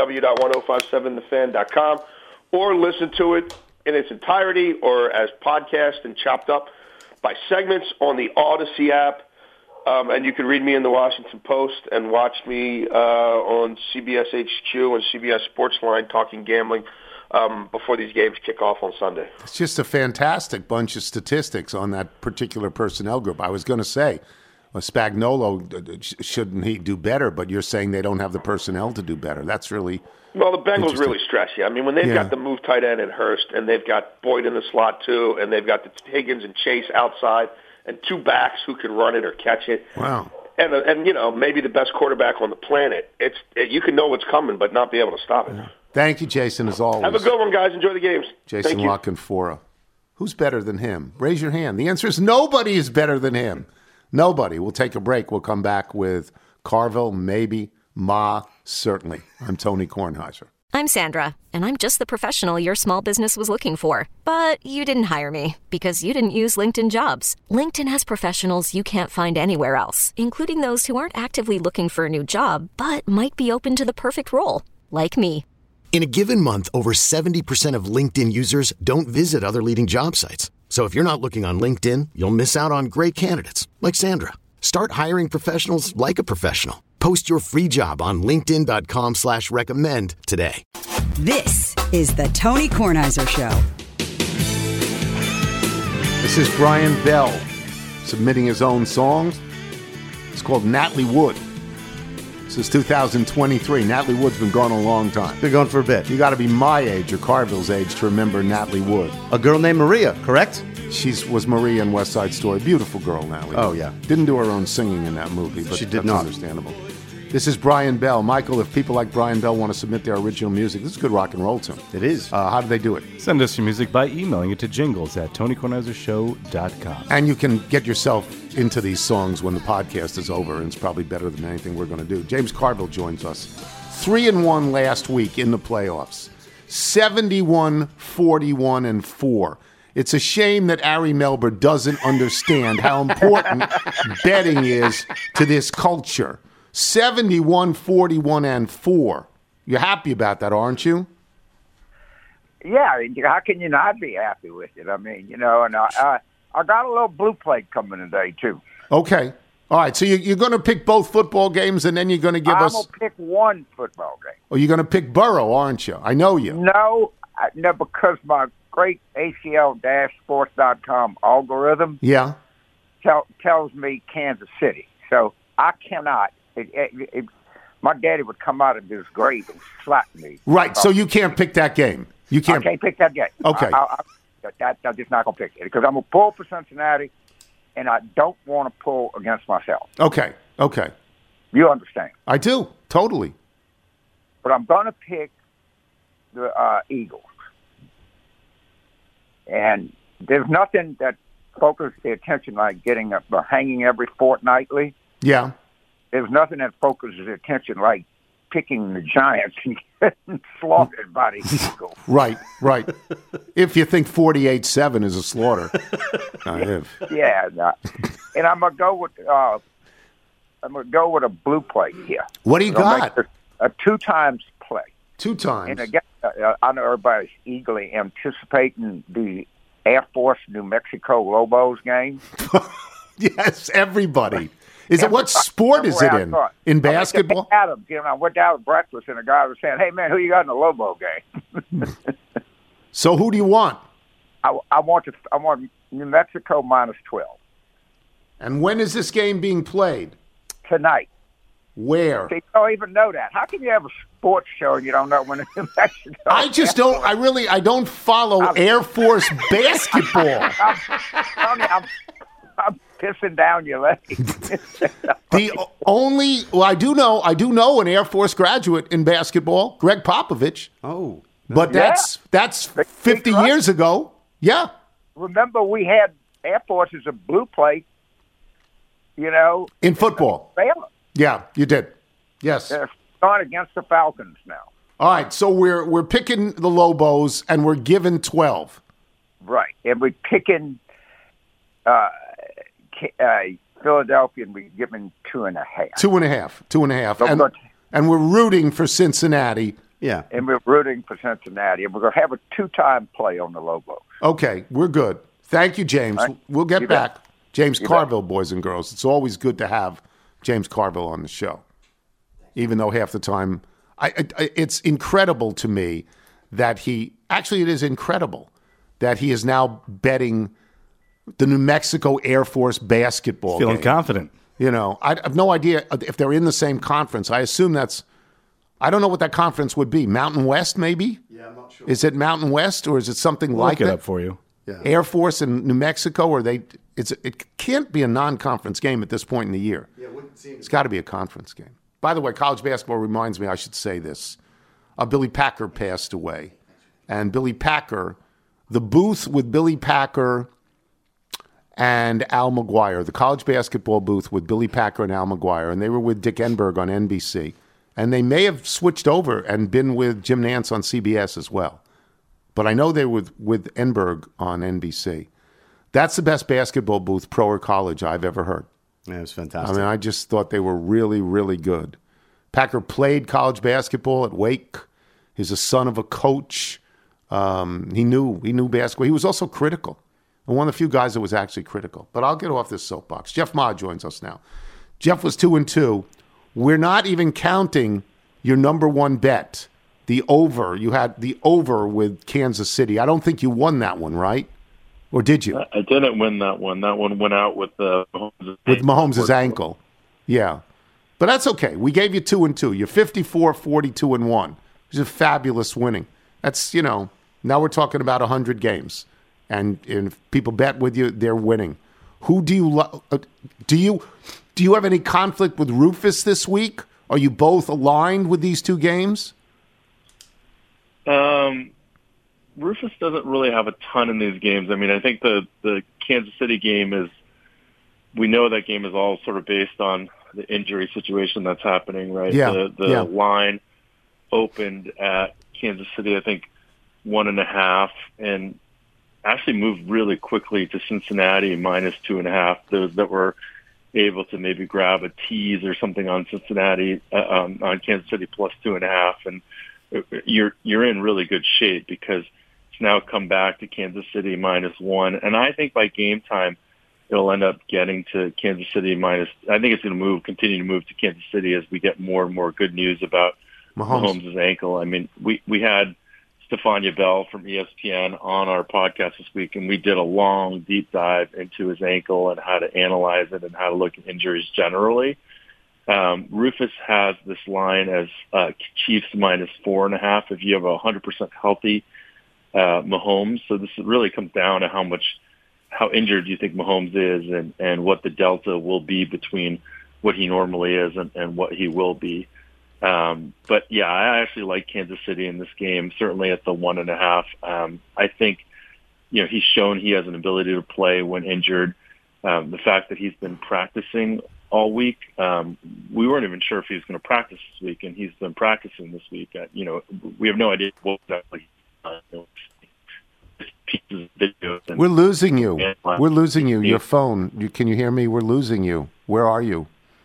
www.1057thefan.com or listen to it in its entirety or as podcast and chopped up by segments on the Odyssey app. And you can read me in the Washington Post and watch me on CBS HQ and CBS Sportsline talking gambling before these games kick off on Sunday. It's just a fantastic bunch of statistics on that particular personnel group. I was going to say, Spagnuolo, shouldn't he do better? But you're saying they don't have the personnel to do better. That's really well. The Bengals really stress you. I mean, when they've got the move tight end in Hurst, and they've got Boyd in the slot too, and they've got the Higgins and Chase outside, and two backs who can run it or catch it. Wow. And you know, maybe the best quarterback on the planet. You can know what's coming, but not be able to stop it. Yeah. Thank you, Jason, as always. Have a good one, guys. Enjoy the games. Jason La Canfora. Who's better than him? Raise your hand. The answer is nobody is better than him. Nobody. We'll take a break. We'll come back with Carville, maybe, Ma, certainly. I'm Tony Kornheiser. I'm Sandra, and I'm just the professional your small business was looking for. But you didn't hire me because you didn't use LinkedIn Jobs. LinkedIn has professionals you can't find anywhere else, including those who aren't actively looking for a new job, but might be open to the perfect role, like me. In a given month, over 70% of LinkedIn users don't visit other leading job sites. So if you're not looking on LinkedIn, you'll miss out on great candidates like Sandra. Start hiring professionals like a professional. Post your free job on linkedin.com/recommend today. This is the Tony Kornheiser Show. This is Brian Bell submitting his own songs. It's called Natalie Wood. This is 2023. Natalie Wood's been gone a long time. Been gone for a bit. You got to be my age or Carville's age to remember Natalie Wood. A girl named Maria, correct? She was Maria in West Side Story. Beautiful girl, Natalie. Oh, yeah. Didn't do her own singing in that movie, but she did that's not. Understandable. This is Brian Bell. Michael, if people like Brian Bell want to submit their original music, this is good rock and roll tune. It is. How do they do it? Send us your music by emailing it to jingles@TonyKornheiserShow.com. And you can get yourself into these songs when the podcast is over, and it's probably better than anything we're going to do. James Carville joins us. 3-1 last week in the playoffs. 71-41-4. It's a shame that Ari Melber doesn't understand how important betting is to this culture. 71-41-4. You're happy about that, aren't you? Yeah, how can you not be happy with it? I mean, you know, and I got a little blue plate coming today, too. Okay. All right, so you're going to pick both football games, and then you're going to give us... I'm going to pick one football game. Oh, you're going to pick Burrow, aren't you? I know you. No, because my great ACL-sports.com algorithm tells me Kansas City. So I cannot. My daddy would come out of his grave and slap me. Right, so you can't pick that game. You can't. I can't pick that game. Okay. I'm just not going to pick it because I'm going to pull for Cincinnati, and I don't want to pull against myself. Okay. You understand? I do, totally. But I'm going to pick the Eagles. And there's nothing that focuses the attention like hanging every fortnightly. Yeah. There's nothing that focuses the attention like picking the Giants and getting slaughtered by the Eagles. Right. If you think 48-7 is a slaughter. Yeah. And I'm gonna go with a blue play here. What do you got? A 2 times play. 2 times. And again, I know everybody's eagerly anticipating the Air Force New Mexico Lobos game. Yes, everybody. What sport is it in? In basketball? Adams, I went down to breakfast and a guy was saying, "Hey man, who you got in the Lobo game?" So who do you want? I want New Mexico -12. And when is this game being played? Tonight. Where? So you don't even know that. How can you have a sports show and you don't know when it's in Mexico? I just don't. I don't follow Air Force basketball. I'm pissing down your leg. I do know an Air Force graduate in basketball, Greg Popovich. Oh, but that's 50 years ago. Yeah. Remember, we had Air Force as a blue plate. In football. Yeah, you did. Yes. They're going against the Falcons now. All right, so we're picking the Lobos, and we're given 12. Right, and we're picking Philadelphia, and we're giving 2.5. 2.5. And we're rooting for Cincinnati. Yeah. And we're rooting for Cincinnati, and we're going to have a 2-time play on the Lobos. Okay, we're good. Thank you, James. Right. We'll get back. James Carville, boys and girls. It's always good to have James Carville on the show, even though half the time it's incredible to me that it is incredible that he is now betting the New Mexico Air Force basketball Feeling game. confident. You know, I have no idea if they're in the same conference. I assume I don't know what that conference would be. Mountain West, maybe? Yeah, I'm not sure. Is it Mountain West or is it something We'll like look it that? up for you. Yeah. Air Force in New Mexico, or it can't be a non-conference game at this point in the year. Yeah, it wouldn't seem. It's got to be a conference game. By the way, college basketball reminds me, I should say this. Billy Packer passed away. And Billy Packer, the booth with Billy Packer and Al McGuire, the college basketball booth with Billy Packer and Al McGuire, and they were with Dick Enberg on NBC. And they may have switched over and been with Jim Nantz on CBS as well. But I know they were with Enberg on NBC. That's the best basketball booth, pro or college, I've ever heard. Yeah, it was fantastic. I mean, I just thought they were really, really good. Packer played college basketball at Wake. He's a son of a coach. He knew basketball. He was also critical. And one of the few guys that was actually critical. But I'll get off this soapbox. Jeff Ma joins us now. Jeff was 2-2. We're not even counting your number one bet, the over. You had the over with Kansas City. I don't think you won that one, right? Or did you? I didn't win that one. That one went out with Mahomes' ankle. Yeah. But that's okay. We gave you 2-2. You're 54, 42-1. It's a fabulous winning. That's, now we're talking about 100 games. And if people bet with you, they're winning. Who do you do you have any conflict with Rufus this week? Are you both aligned with these two games? Rufus doesn't really have a ton in these games. I mean, I think the Kansas City game we know that game is all sort of based on the injury situation that's happening, right? Yeah. The line opened at Kansas City, I think, 1.5, and actually moved really quickly to Cincinnati -2.5. Those that were able to maybe grab a tease or something on Cincinnati, on Kansas City +2.5, and you're in really good shape because it's now come back to Kansas City -1, and I think by game time it'll end up getting to Kansas City I think it's going to continue to move to Kansas City as we get more and more good news about Mahomes' ankle. I mean, we had Stefania Bell from ESPN on our podcast this week, and we did a long, deep dive into his ankle and how to analyze it and how to look at injuries generally. Rufus has this line as Chiefs -4.5 if you have a 100% healthy Mahomes. So this really comes down to how injured you think Mahomes is and what the delta will be between what he normally is and what he will be. But yeah, I actually like Kansas City in this game, certainly at the 1.5. I think, he's shown he has an ability to play when injured. The fact that he's been practicing all week, we weren't even sure if he was going to practice this week, and he's been practicing this week. We have no idea what exactly pieces of videos. We're losing you. We're losing you. Your phone. Can you hear me? We're losing you. Where are you?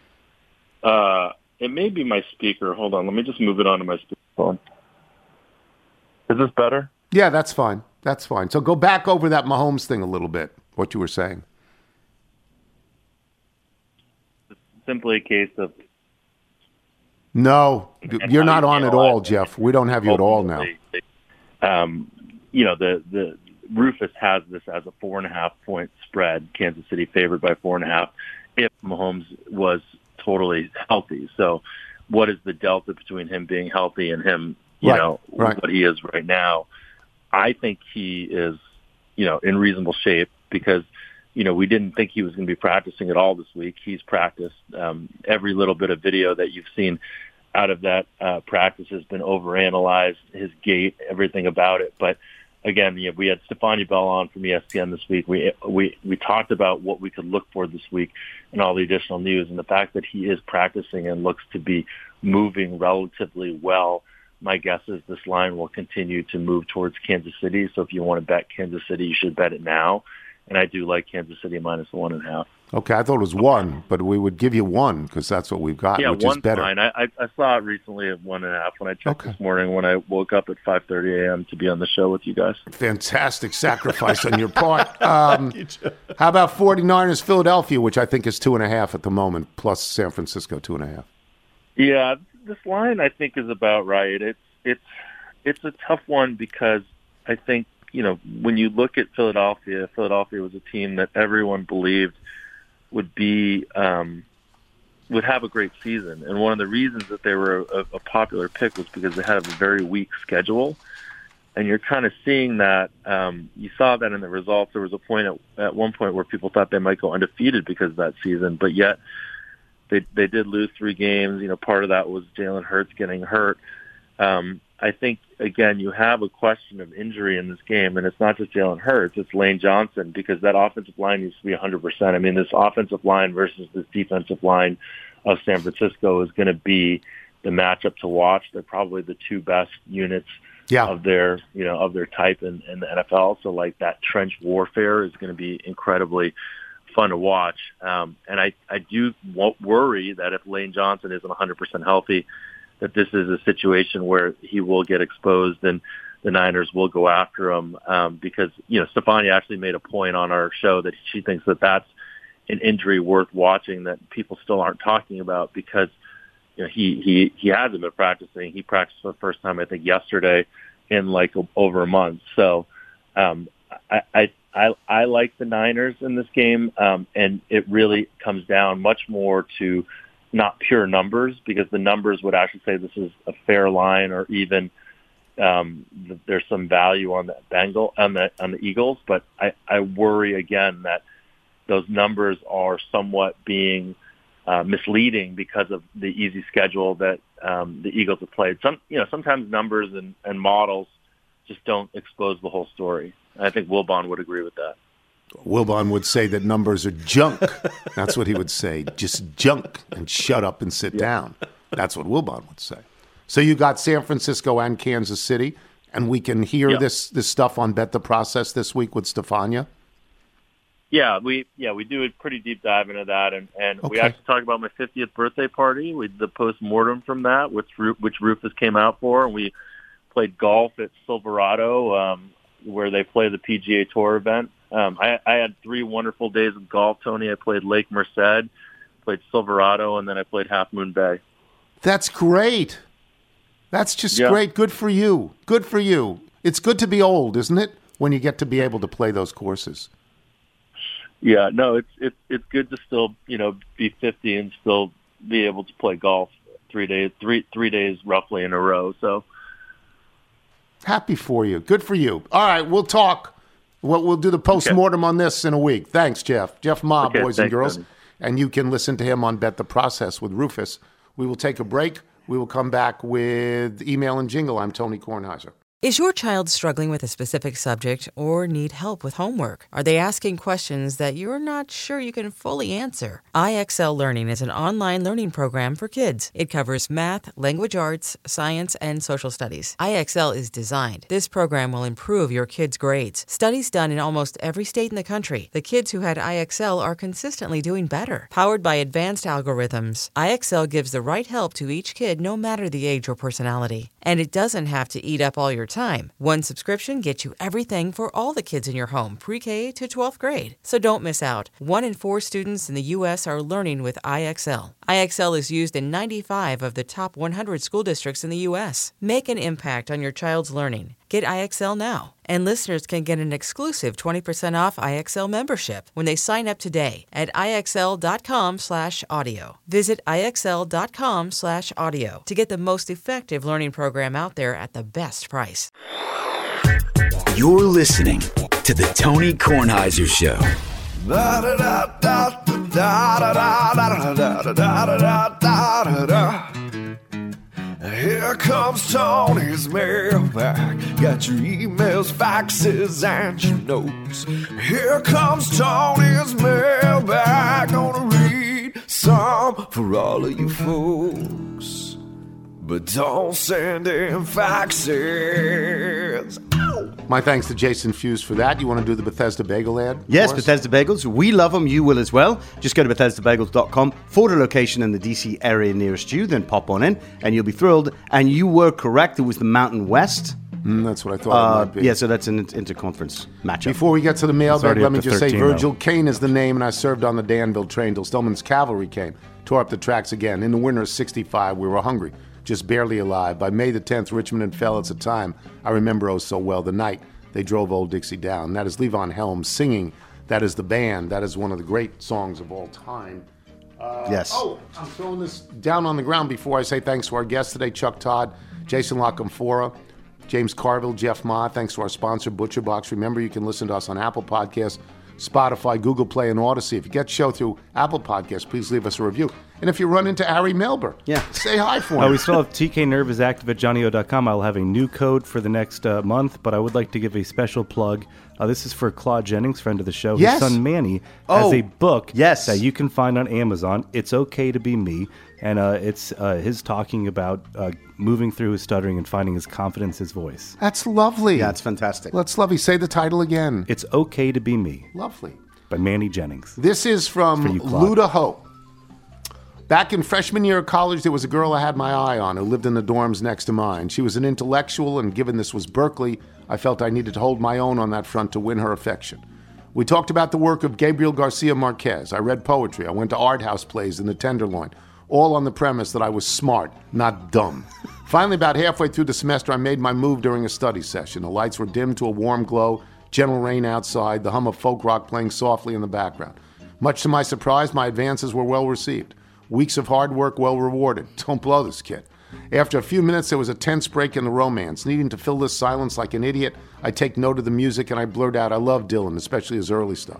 It may be my speaker. Hold on. Let me just move it onto my speakerphone. Is this better? Yeah, that's fine. That's fine. So go back over that Mahomes thing a little bit, what you were saying. It's simply a case of... No, you're not on at all, Jeff. We don't have you at all now. The Rufus has this as a 4.5-point spread, Kansas City favored by 4.5, if Mahomes was totally healthy. So what is the delta between him being healthy and him, what he is right now? I think he is, in reasonable shape because, we didn't think he was going to be practicing at all this week. He's practiced. Every little bit of video that you've seen out of that practice has been overanalyzed, his gait, everything about it. But again, we had Stefania Bell on from ESPN this week. We talked about what we could look for this week and all the additional news, and the fact that he is practicing and looks to be moving relatively well. My guess is this line will continue to move towards Kansas City. So if you want to bet Kansas City, you should bet it now. And I do like Kansas City -1.5. Okay, I thought it was 1, but we would give you 1 because that's what we've got, which is better. Fine. I saw it recently at 1.5 when I checked this morning when I woke up at 5:30 a.m. to be on the show with you guys. Fantastic sacrifice on your part. How about 49ers Philadelphia, which I think is 2.5 at the moment, plus San Francisco 2.5? Yeah, this line I think is about right. It's it's a tough one because I think, when you look at Philadelphia was a team that everyone believed would have a great season. And one of the reasons that they were a popular pick was because they had a very weak schedule. And you're kind of seeing that. You saw that in the results. There was a point at one point where people thought they might go undefeated because of that season, but yet they did lose 3 games. Part of that was Jalen Hurts getting hurt. I think, again, you have a question of injury in this game, and it's not just Jalen Hurts, it's Lane Johnson, because that offensive line needs to be 100%. I mean, this offensive line versus this defensive line of San Francisco is going to be the matchup to watch. They're probably the 2 best units of their type in the NFL. So like that trench warfare is going to be incredibly fun to watch. And I do worry that if Lane Johnson isn't 100% healthy, that this is a situation where he will get exposed and the Niners will go after him. Because, Stefania actually made a point on our show that she thinks that that's an injury worth watching that people still aren't talking about because he hasn't been practicing. He practiced for the first time, I think, yesterday in over a month. So I like the Niners in this game, and it really comes down much more to not pure numbers, because the numbers would actually say this is a fair line, or even there's some value on the Eagles. But I worry again that those numbers are somewhat being misleading because of the easy schedule that the Eagles have played. Sometimes numbers and models just don't expose the whole story. I think Wilbon would agree with that. Wilbon would say that numbers are junk. That's what he would say. Just junk, and shut up and sit down. That's what Wilbon would say. So you got San Francisco and Kansas City, and we can hear this stuff on Bet the Process this week with Stefania? Yeah, we do a pretty deep dive into that, and we actually talked about my 50th birthday party. We did the post-mortem from that, which Rufus came out for, and we played golf at Silverado, where they play the PGA Tour event. I had 3 wonderful days of golf, Tony. I played Lake Merced, played Silverado, and then I played Half Moon Bay. That's great. That's just great. Good for you. Good for you. It's good to be old, isn't it, when you get to be able to play those courses? Yeah, no, it's good to still, be 50 and still be able to play golf 3 days roughly in a row. So happy for you. Good for you. All right, we'll talk. We'll do the post-mortem on this in a week. Thanks, Jeff. Jeff Ma, boys and girls. Tony. And you can listen to him on Bet the Process with Rufus. We will take a break. We will come back with Email and Jingle. I'm Tony Kornheiser. Is your child struggling with a specific subject or need help with homework? Are they asking questions that you're not sure you can fully answer? IXL Learning is an online learning program for kids. It covers math, language arts, science, and social studies. IXL is designed. This program will improve your kids' grades. Studies done in almost every state in the country. The kids who had IXL are consistently doing better. Powered by advanced algorithms, IXL gives the right help to each kid no matter the age or personality. And it doesn't have to eat up all your time. One subscription gets you everything for all the kids in your home, pre-K to 12th grade. So don't miss out. 1 in 4 students in the U.S. are learning with IXL. IXL is used in 95 of the top 100 school districts in the U.S. Make an impact on your child's learning. Get IXL now. And listeners can get an exclusive 20% off IXL membership when they sign up today at IXL.com/audio. Visit IXL.com/audio to get the most effective learning program out there at the best price. You're listening to The Tony Kornheiser Show. Here comes Tony's mailbag. Got your emails, faxes, and your notes. Here comes Tony's mailbag. Gonna read some for all of you folks. But don't send in faxes. My thanks to Jason Fuse for that. You want to do the Bethesda Bagel ad? Yes, Bethesda Bagels. We love them. You will as well. Just go to BethesdaBagels.com, for a location in the DC area nearest you, then pop on in, and you'll be thrilled. And you were correct. It was the Mountain West. That's what I thought it might be. Yeah, so that's an interconference matchup. Before we get to the mailbag, let me just say Virgil Kane is the name, and I served on the Danville train till Stillman's cavalry came. Tore up the tracks again. In the winter of '65, we were hungry. just barely alive. By May the 10th, Richmond and fell. It's a time I remember oh so well, the night they drove Old Dixie down. That is Levon Helms singing. That is the band. That is one of the great songs of all time. Yes. Oh, I'm throwing this down on the ground before I say thanks to our guests today, Chuck Todd, Jason Lockenfora, James Carville, Jeff Ma. Thanks to our sponsor, ButcherBox. Remember, you can listen to us on Apple Podcasts, Spotify, Google Play, and Odyssey. If you get the show through Apple Podcasts, please leave us a review. And if you run into Ari Melber, say hi for him. We still have TK Nerve is active at JohnnyO.com. I'll have a new code for the next month, but I would like to give a special plug. This is for Claude Jennings, friend of the show. Yes. His son Manny has a book that you can find on Amazon. It's Okay to Be Me. And it's his talking about moving through his stuttering and finding his confidence, his voice. That's lovely. Yeah, it's fantastic. That's lovely. Say the title again. It's Okay to Be Me. Lovely. By Manny Jennings. This is from Luda Ho. Back in freshman year of college, there was a girl I had my eye on who lived in the dorms next to mine. She was an intellectual, and given this was Berkeley, I felt I needed to hold my own on that front to win her affection. We talked about the work of Gabriel Garcia Marquez. I read poetry. I went to art house plays in the Tenderloin, all on the premise that I was smart, not dumb. Finally, about halfway through the semester, I made my move during a study session. The lights were dimmed to a warm glow, gentle rain outside, the hum of folk rock playing softly in the background. Much to my surprise, my advances were well received. Weeks of hard work well rewarded. Don't blow this kid. After a few minutes, there was a tense break in the romance. Needing to fill this silence like an idiot, I take note of the music and I blurt out, I love Dylan, especially his early stuff.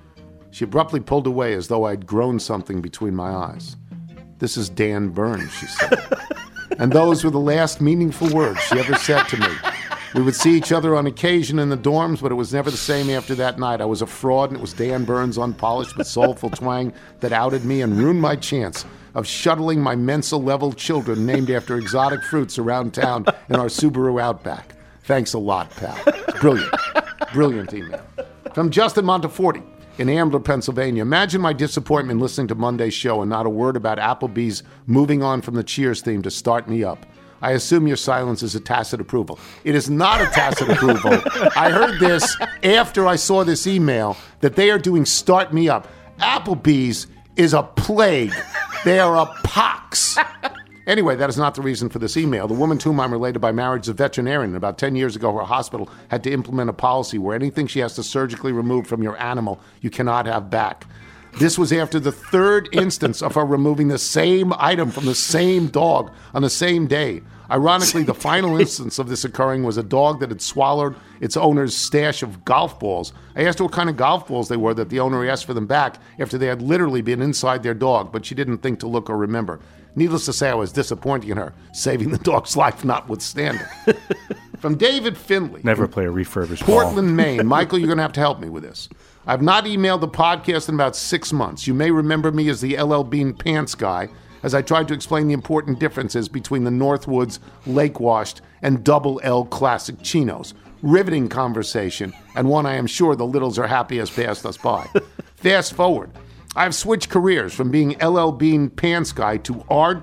She abruptly pulled away as though I'd grown something between my eyes. This is Dan Burns, she said. And those were the last meaningful words she ever said to me. We would see each other on occasion in the dorms, but it was never the same after that night. I was a fraud, and it was Dan Burns' unpolished but soulful twang that outed me and ruined my chance of shuttling my Mensa-level children named after exotic fruits around town in our Subaru Outback. Thanks a lot, pal. Brilliant. Brilliant email. From Justin Monteforti in Ambler, Pennsylvania. Imagine my disappointment listening to Monday's show and not a word about Applebee's moving on from the Cheers theme to Start Me Up. I assume your silence is a tacit approval. It is not a tacit approval. I heard this after I saw this email that they are doing Start Me Up. Applebee's is a plague. They are a pox. Anyway, that is not the reason for this email. The woman to whom I'm related by marriage is a veterinarian. About 10 years ago, her hospital had to implement a policy where anything she has to surgically remove from your animal, you cannot have back. This was after the third instance of her removing the same item from the same dog on the same day. Ironically, the final instance of this occurring was a dog that had swallowed its owner's stash of golf balls. I asked her what kind of golf balls they were that the owner asked for them back after they had literally been inside their dog, but she didn't think to look or remember. Needless to say, I was disappointed in her, saving the dog's life notwithstanding. From David Finley. Never play a refurbished Portland, ball. Maine. Michael, you're going to have to help me with this. I've not emailed the podcast in about 6 months. You may remember me as the LL Bean Pants guy, as I tried to explain the important differences between the Northwoods Lake Washed and Double L Classic Chinos. Riveting conversation, and one I am sure the littles are happy has passed us by. Fast forward. I've switched careers from being LL Bean Pants guy to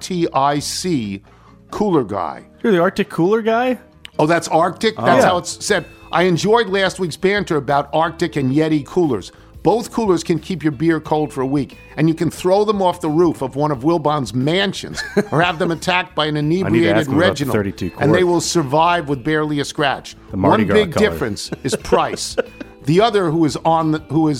RTIC Cooler guy. You're the Arctic Cooler guy? Oh, that's Arctic? That's how it's said. I enjoyed last week's banter about Arctic and Yeti coolers. Both coolers can keep your beer cold for a week, and you can throw them off the roof of one of Wilbon's mansions or have them attacked by an inebriated Reginald, and they will survive with barely a scratch. One big difference is price. The other, who is on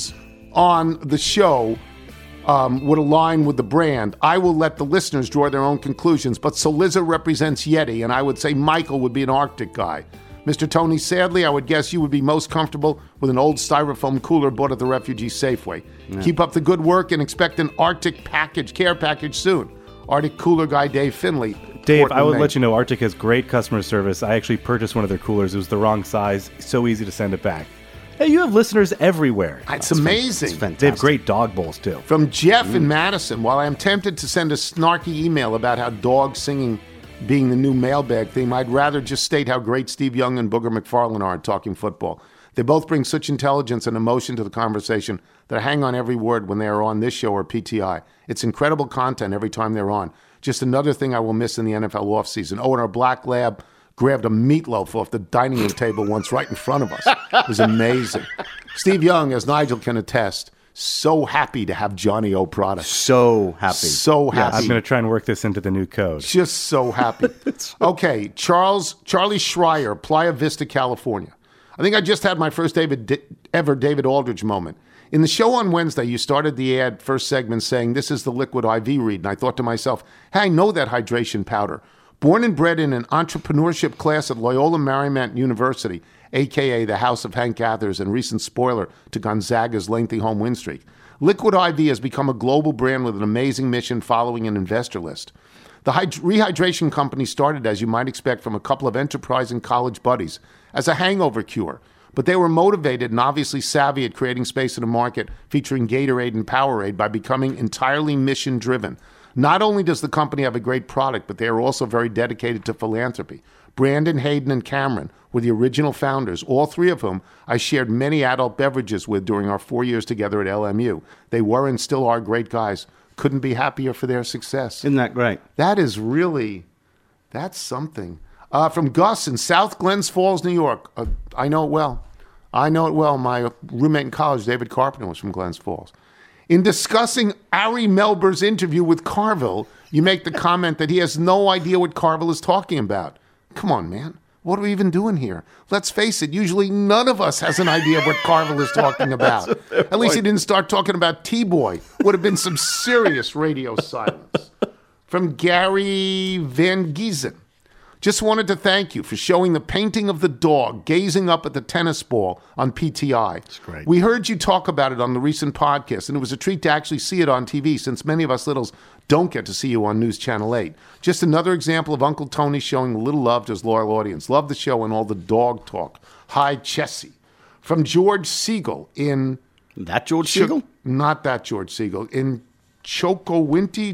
the show, would align with the brand. I will let the listeners draw their own conclusions, but Soliza represents Yeti, and I would say Michael would be an Arctic guy. Mr. Tony, sadly, I would guess you would be most comfortable with an old styrofoam cooler bought at the Refugee Safeway. Yeah. Keep up the good work and expect an Arctic care package soon. Arctic Cooler guy Dave Finley. Dave, Portland, I will Maine. let you know Arctic has great customer service. I actually purchased one of their coolers. It was the wrong size. So easy to send it back. Hey, you have listeners everywhere. It's amazing. It's fantastic. They have great dog bowls, too. From Jeff in Madison, while I am tempted to send a snarky email about how dog singing being the new mailbag theme, I'd rather just state how great Steve Young and Booger McFarlane are at talking football. They both bring such intelligence and emotion to the conversation that I hang on every word when they are on this show or PTI. It's incredible content every time they're on. Just another thing I will miss in the NFL offseason. Oh, and our black lab grabbed a meatloaf off the dining room table once right in front of us. It was amazing. Steve Young, as Nigel can attest, so happy to have Johnny O product. So happy. So happy. I'm going to try and work this into the new code. Just so happy. Okay, Charlie Schreier, Playa Vista, California. I think I just had my first ever David Aldridge moment. In the show on Wednesday, you started the ad first segment saying, "This is the liquid IV read." And I thought to myself, hey, I know that hydration powder. Born and bred in an entrepreneurship class at Loyola Marymount University, a.k.a. the House of Hank Gathers and recent spoiler to Gonzaga's lengthy home win streak, Liquid IV has become a global brand with an amazing mission following an investor list. The rehydration company started, as you might expect, from a couple of enterprising college buddies as a hangover cure. But they were motivated and obviously savvy at creating space in a market featuring Gatorade and Powerade by becoming entirely mission-driven. Not only does the company have a great product, but they are also very dedicated to philanthropy. Brandon, Hayden, and Cameron were the original founders, all three of whom I shared many adult beverages with during our 4 years together at LMU. They were and still are great guys. Couldn't be happier for their success. Isn't that great? That is really, that's something. From Gus in South Glens Falls, New York. I know it well. My roommate in college, David Carpenter, was from Glens Falls. In discussing Ari Melber's interview with Carville, you make the comment that he has no idea what Carville is talking about. Come on, man. What are we even doing here? Let's face it, usually none of us has an idea of what Carville is talking about. At least he didn't start talking about T-Boy. Would have been some serious radio silence. From Gary Van Giesen. Just wanted to thank you for showing the painting of the dog gazing up at the tennis ball on PTI. That's great. We heard you talk about it on the recent podcast, and it was a treat to actually see it on TV since many of us littles don't get to see you on News Channel 8. Just another example of Uncle Tony showing a little love to his loyal audience. Love the show and all the dog talk. Hi, Chessie. From George Siegel in... That George Siegel? Not that George Siegel. In Chocowinity,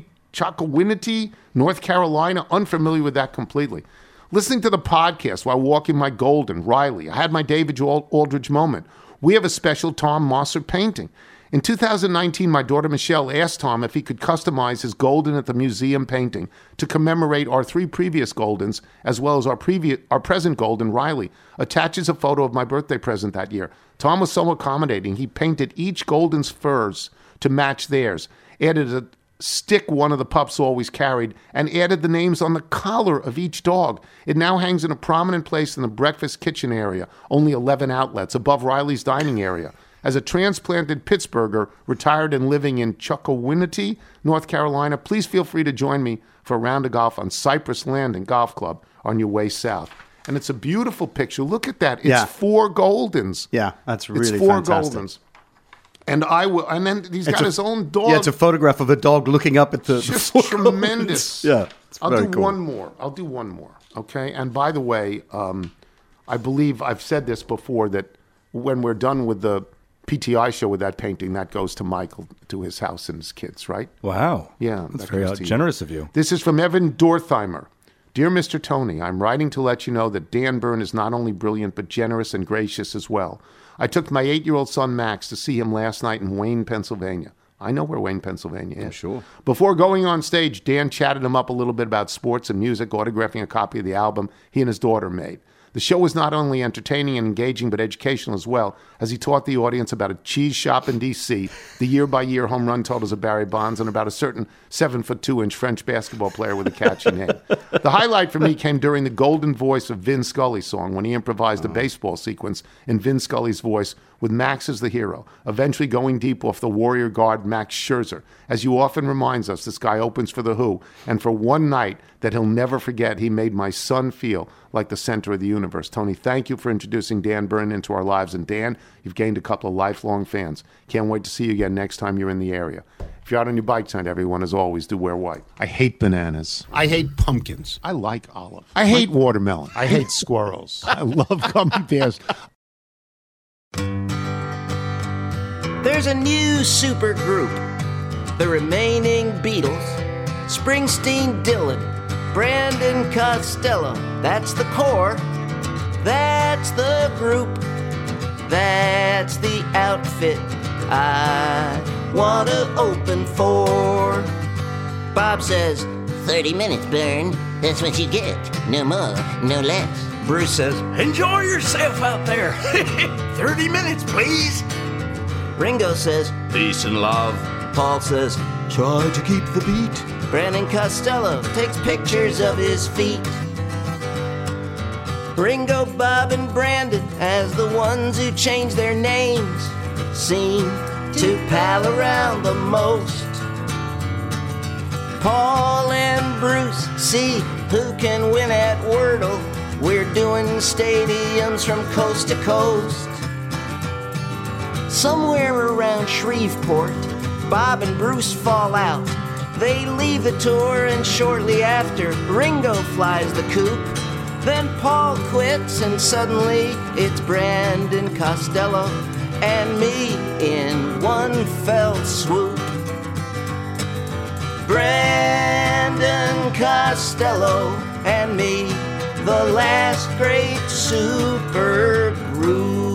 North Carolina. Unfamiliar with that completely. Listening to the podcast while walking my Golden, Riley. I had my David Aldridge moment. We have a special Tom Mosser painting. In 2019, my daughter Michelle asked Tom if he could customize his Golden at the Museum painting to commemorate our 3 previous Goldens, as well as our present Golden, Riley. Attaches a photo of my birthday present that year. Tom was so accommodating, he painted each Golden's furs to match theirs, added a stick one of the pups always carried, and added the names on the collar of each dog. It now hangs in a prominent place in the breakfast kitchen area, only 11 outlets, above Riley's dining area. As a transplanted Pittsburgher, retired and living in Chocowinity, North Carolina, please feel free to join me for a round of golf on Cypress Landing Golf Club on your way south. And it's a beautiful picture. Look at that. It's 4 Goldens. Yeah, that's really It's 4 fantastic. Goldens. And then he's got his own dog. Yeah, it's a photograph of a dog looking up at the... Just tremendous. Yeah, it's I'll very do cool. one more. Okay? And by the way, I believe I've said this before, that when we're done with the PTI show with that painting, that goes to Michael, to his house and his kids, right? Wow. Yeah. That's that very goes to you. generous of you. This is from Evan Dortheimer. Dear Mr. Tony, I'm writing to let you know that Dan Byrne is not only brilliant, but generous and gracious as well. I took my 8-year-old son, Max, to see him last night in Wayne, Pennsylvania. I know where Wayne, Pennsylvania is. I'm sure. Before going on stage, Dan chatted him up a little bit about sports and music, autographing a copy of the album he and his daughter made. The show was not only entertaining and engaging, but educational as well, as he taught the audience about a cheese shop in D.C., the year-by-year home run totals of Barry Bonds, and about a certain 7'2" French basketball player with a catchy name. The highlight for me came during the Golden Voice of Vin Scully song, when he improvised a baseball sequence in Vin Scully's voice with Max as the hero, eventually going deep off the Warrior guard Max Scherzer. As you often reminds us, this guy opens for The Who, and for one night that he'll never forget, he made my son feel like the center of the universe. Tony, thank you for introducing Dan Byrne into our lives. And Dan, you've gained a couple of lifelong fans. Can't wait to see you again next time you're in the area. If you're out on your bike tonight, everyone, as always, do wear white. I hate bananas. I hate pumpkins. I like olive. I hate watermelon. I hate squirrels. I love gummy bears. There's a new super group. The remaining Beatles. Springsteen, Dylan, Brandon Costello. That's the core. That's the group. That's the outfit I want to open for. Bob says, 30 minutes, Byrne. That's what you get. No more, no less. Bruce says, enjoy yourself out there. 30 minutes, please. Ringo says, peace and love. Paul says, try to keep the beat. Brandon Costello takes pictures of his feet. Ringo, Bob, and Brandon, as the ones who change their names, seem to pal around the most. Paul and Bruce see who can win at Wordle. We're doing stadiums from coast to coast. Somewhere around Shreveport, Bob and Bruce fall out. They leave the tour, and shortly after, Ringo flies the coop. Then Paul quits, and suddenly it's Brandon Costello and me in one fell swoop. Brandon Costello and me, the last great super group.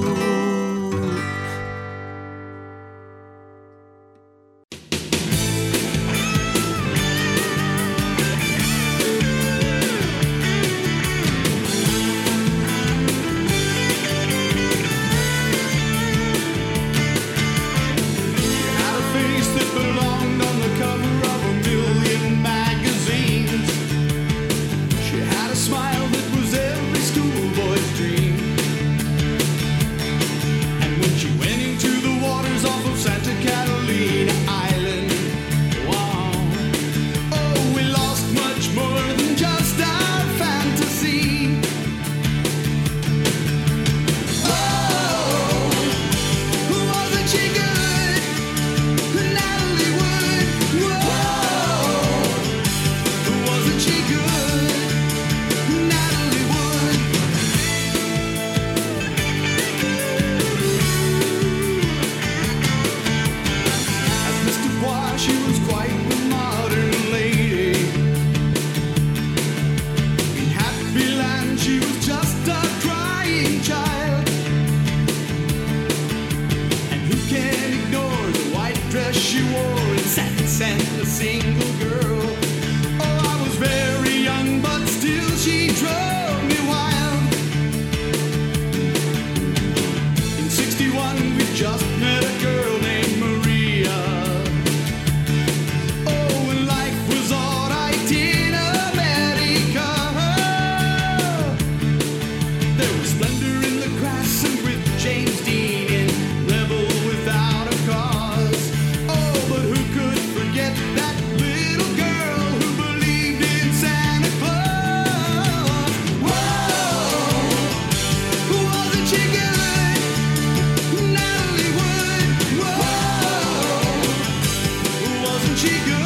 She good.